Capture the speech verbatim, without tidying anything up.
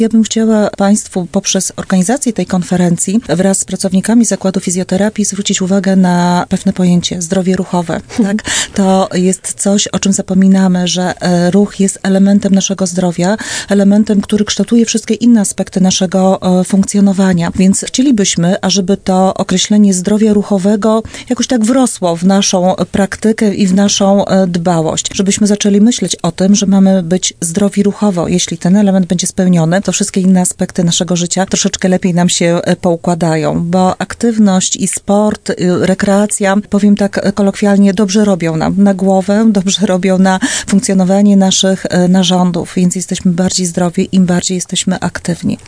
Ja bym chciała Państwu poprzez organizację tej konferencji wraz z pracownikami Zakładu Fizjoterapii zwrócić uwagę na pewne pojęcie zdrowie ruchowe. Tak? To jest coś, o czym zapominamy, że ruch jest elementem naszego zdrowia, elementem, który kształtuje wszystkie inne aspekty naszego funkcjonowania. Więc chcielibyśmy, ażeby to określenie zdrowia ruchowego jakoś tak wrosło w naszą praktykę i w naszą dbałość. Żebyśmy zaczęli myśleć o tym, że mamy być zdrowi ruchowo. Jeśli ten element będzie spełniony, to wszystkie inne aspekty naszego życia troszeczkę lepiej nam się poukładają, bo aktywność i sport, rekreacja, powiem tak kolokwialnie, dobrze robią nam na głowę, dobrze robią na funkcjonowanie naszych narządów, więc jesteśmy bardziej zdrowi, im bardziej jesteśmy aktywni.